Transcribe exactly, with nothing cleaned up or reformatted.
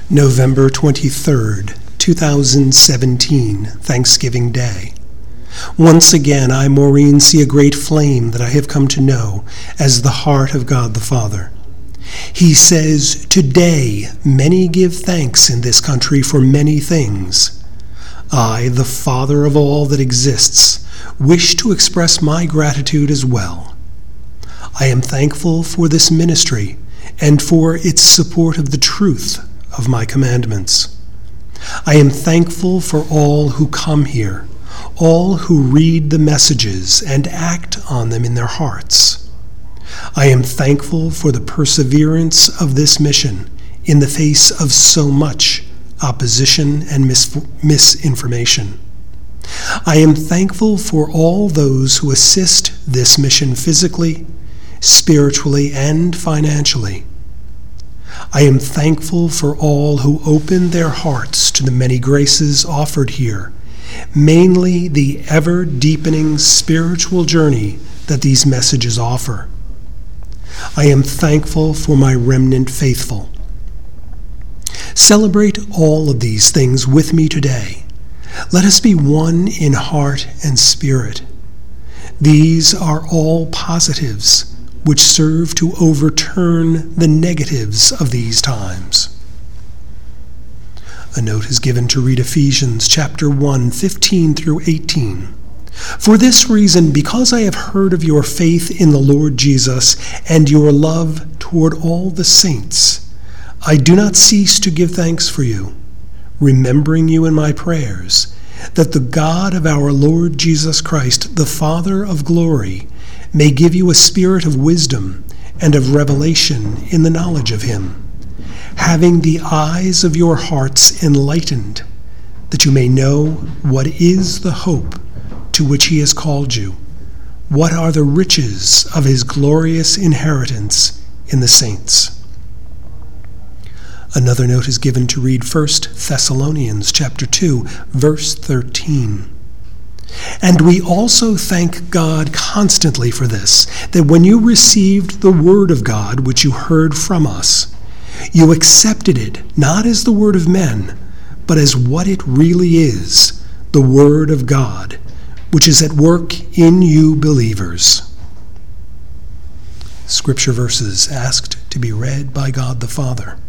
November twenty-third, two thousand seventeen, Thanksgiving Day. Once again, I, Maureen, see a great flame that I have come to know as the heart of God the Father. He says, "Today many give thanks in this country for many things. I, the Father of all that exists, wish to express my gratitude as well. I am thankful for this ministry and for its support of the truth of my commandments. I am thankful for all who come here, all who read the messages and act on them in their hearts. I am thankful for the perseverance of this mission in the face of so much opposition and mis- misinformation. I am thankful for all those who assist this mission physically, spiritually, and financially. I am thankful for all who open their hearts to the many graces offered here, mainly the ever-deepening spiritual journey that these messages offer. I am thankful for my remnant faithful. Celebrate all of these things with me today. Let us be one in heart and spirit. These are all positives which serve to overturn the negatives of these times." A note is given to read Ephesians chapter one, fifteen through eighteen. "For this reason, because I have heard of your faith in the Lord Jesus and your love toward all the saints, I do not cease to give thanks for you, remembering you in my prayers, that the God of our Lord Jesus Christ, the Father of glory, may give you a spirit of wisdom and of revelation in the knowledge of him, having the eyes of your hearts enlightened, that you may know what is the hope to which he has called you, what are the riches of his glorious inheritance in the saints." Another note is given to read First Thessalonians chapter two, verse thirteen. "And we also thank God constantly for this, that when you received the word of God which you heard from us, you accepted it not as the word of men, but as what it really is, the word of God, which is at work in you believers." Scripture verses asked to be read by God the Father.